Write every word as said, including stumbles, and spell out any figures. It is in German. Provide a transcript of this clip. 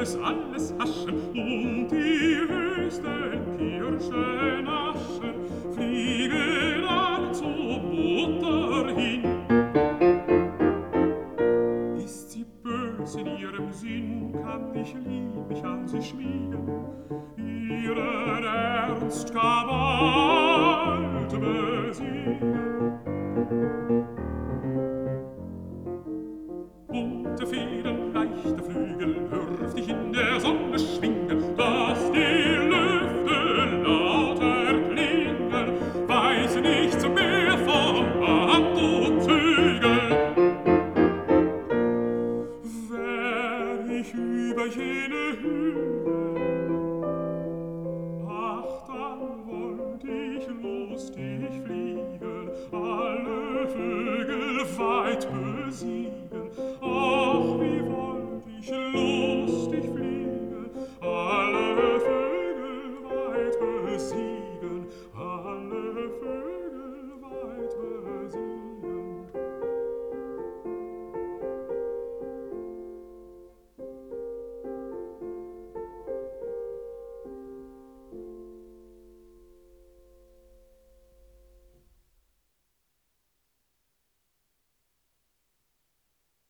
alles, alles haschen und die höchsten Kirschen naschen, fliegen alle zur Mutter hin. Ist sie böse in ihrem Sinn, kann ich lieb mich an sie schmiegen, ihren Ernst gar bald besiegen. Bunte Federn, leichte Flügel, dürftig in der Sonne schwingen, dass die Lüfte lauter klingen, weiß nichts mehr von Hand und Zügel. Wär ich über jene Höhe, ach, dann wollt ich lustig fliegen, alle Vögel weit besiegen.